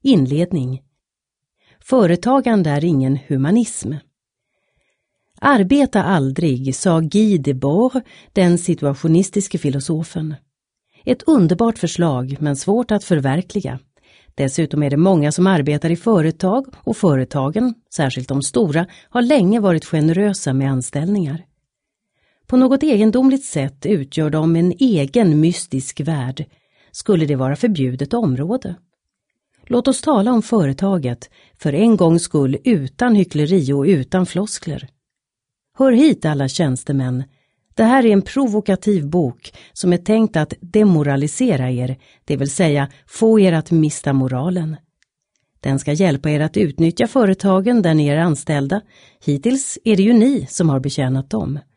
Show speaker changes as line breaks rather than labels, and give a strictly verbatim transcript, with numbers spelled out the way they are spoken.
Inledning. Företagande är ingen humanism. Arbeta aldrig, sa Guy Debord, den situationistiske filosofen. Ett underbart förslag, men svårt att förverkliga. Dessutom är det många som arbetar i företag, och företagen, särskilt de stora, har länge varit generösa med anställningar. På något egendomligt sätt utgör de en egen mystisk värld. Skulle det vara förbjudet område? Låt oss tala om företaget, för en gångs skull utan hyckleri och utan floskler. Hör hit alla tjänstemän. Det här är en provokativ bok som är tänkt att demoralisera er, det vill säga få er att mista moralen. Den ska hjälpa er att utnyttja företagen där ni är anställda. Hittills är det ju ni som har betjänat dem.